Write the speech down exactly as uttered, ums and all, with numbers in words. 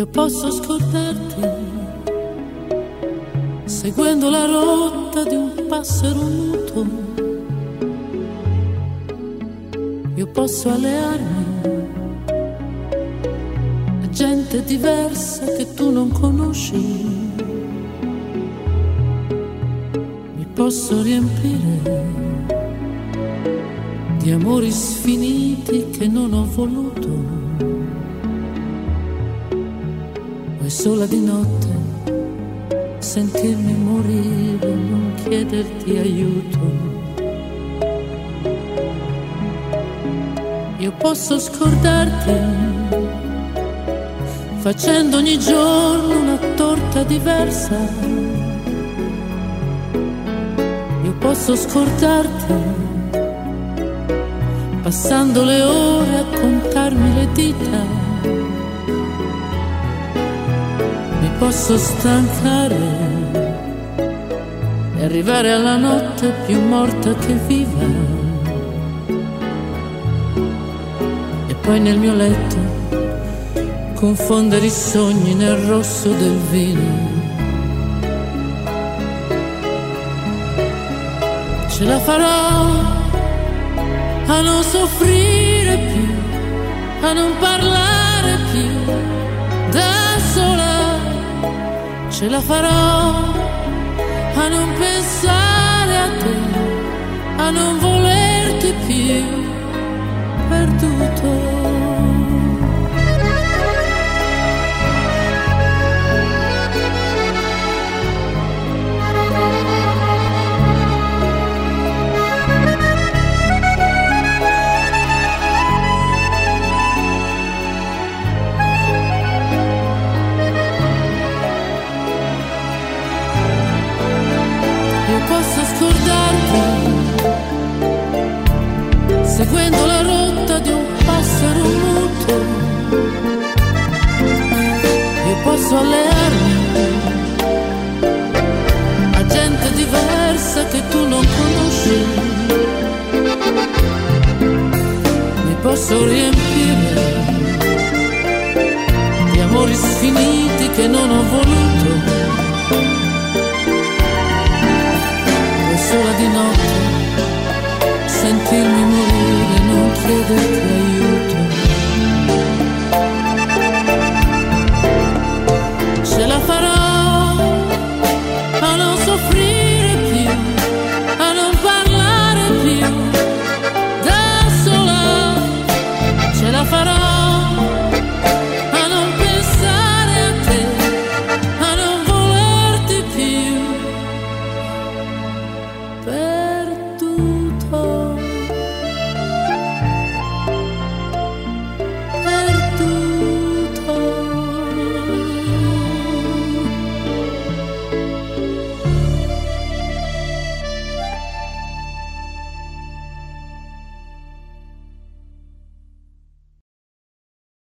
Io posso scordarti seguendo la rotta di un passero muto. Io posso allearmi a gente diversa che tu non conosci. Mi posso riempire di amori sfiniti che non ho voluto. Poi sola di notte sentirmi morire, non chiederti aiuto. Io posso scordarti facendo ogni giorno una torta diversa. Io posso scordarti passando le ore a contarmi le dita. Mi posso stancare e arrivare alla notte più morta che viva. E poi nel mio letto confondere i sogni nel rosso del vino. Ce la farò a non soffrire più, a non parlare più da sola. Ce la farò a non pensare a te, a non volerti più perduto. Posso scordarti seguendo la rotta di un passero muto. Io posso allearmi a gente diversa che tu non conosci. Mi posso riempire di amori sfiniti che non ho voluto.